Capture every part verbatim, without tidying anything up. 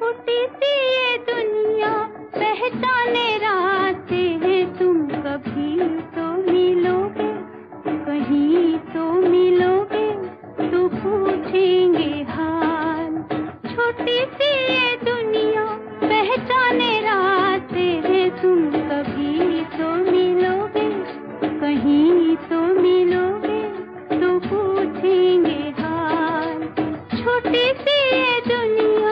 छोटी सी ये दुनिया पहचाने रास्ते हैं, तुम कभी तो मिलोगे, कहीं तो मिलोगे, तो पूछेंगे हाल। छोटी सी ये दुनिया पहचाने रास्ते हैं, तुम कभी तो मिलोगे, कहीं तो मिलोगे, तो पूछेंगे हाल। छोटी सी ये दुनिया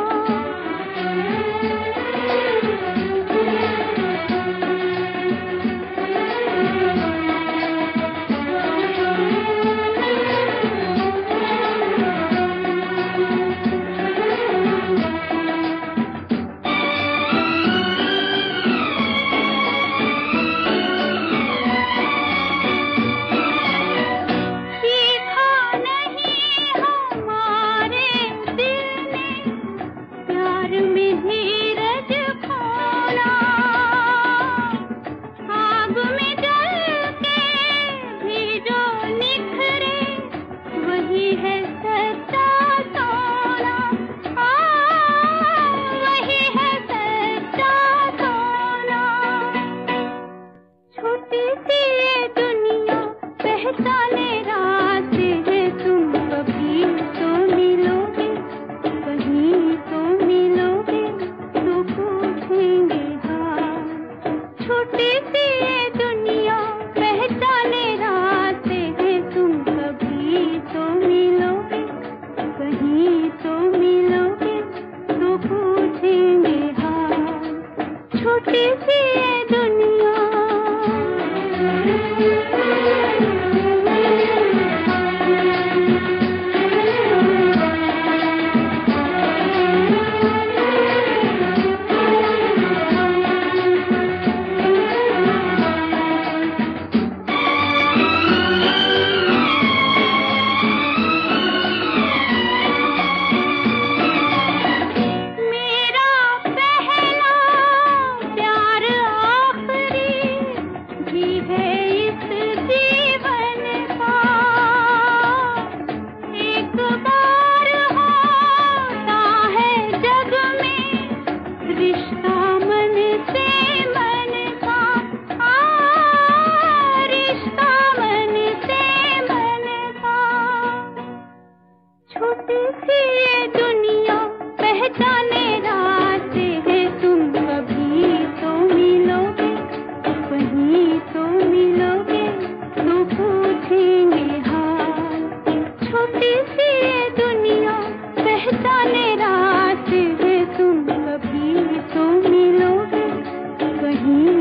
पहचाने रास्ते हैं, तुम कभी तो मिलोगे, कहीं तो मिलोगे, तो पूछेंगे हाल। छोटी सी ये दुनिया पहचाने रास्ते हैं, तुम कभी तो मिलोगे, कहीं तो मिलोगे, तो पूछेंगे हाल। छोटी सी ये दुनिया छोटी सी ये दुनिया पहचाने रास्ते हैं, तुम कभी तो मिलोगे, कहीं तो मिलोगे, तो पूछेंगे हाल। छोटी सी ये दुनिया पहचाने रास्ते हैं, तुम कभी तो मिलोगे, कहीं